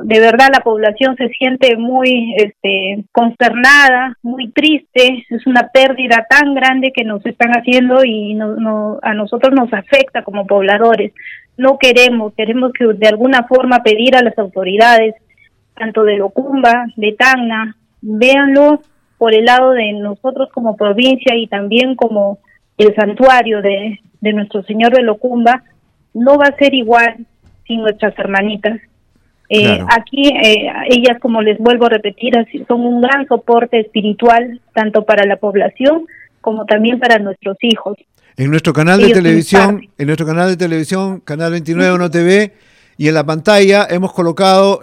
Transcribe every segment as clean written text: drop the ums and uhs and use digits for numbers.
de verdad la población se siente muy consternada, muy triste. Es una pérdida tan grande que nos están haciendo y a nosotros nos afecta como pobladores. No queremos que de alguna forma pedir a las autoridades, tanto de Locumba, de Tacna, véanlo por el lado de nosotros como provincia y también como el santuario de nuestro Señor de Locumba. No va a ser igual sin nuestras hermanitas. Claro. Aquí ellas, como les vuelvo a repetir, son un gran soporte espiritual tanto para la población como también para nuestros hijos. En nuestro canal de televisión, Canal 29 Uno TV, y en la pantalla hemos colocado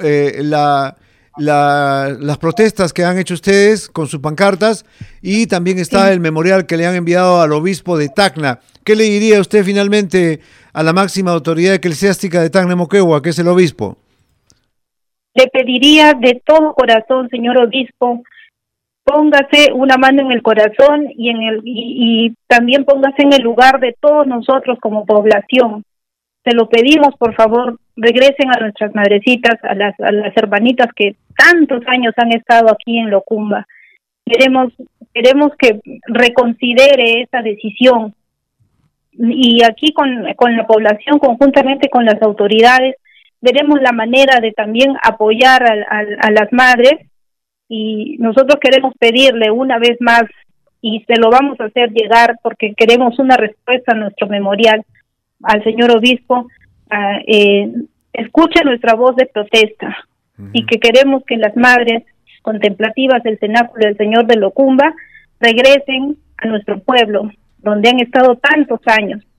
las protestas que han hecho ustedes con sus pancartas, y también está el memorial que le han enviado al obispo de Tacna. ¿Qué le diría usted finalmente a la máxima autoridad eclesiástica de Tacna Moquegua, que es el obispo? Le pediría de todo corazón, señor obispo, póngase una mano en el corazón y también póngase en el lugar de todos nosotros como población. Se lo pedimos, por favor, regresen a nuestras madrecitas, a las hermanitas que tantos años han estado aquí en Locumba. Queremos que reconsidere esa decisión. Y aquí con la población, conjuntamente con las autoridades, veremos la manera de también apoyar a las madres, y nosotros queremos pedirle una vez más, y se lo vamos a hacer llegar porque queremos una respuesta a nuestro memorial, al señor obispo, escuche nuestra voz de protesta, y que queremos que las madres contemplativas del cenáculo del Señor de Locumba regresen a nuestro pueblo, donde han estado tantos años.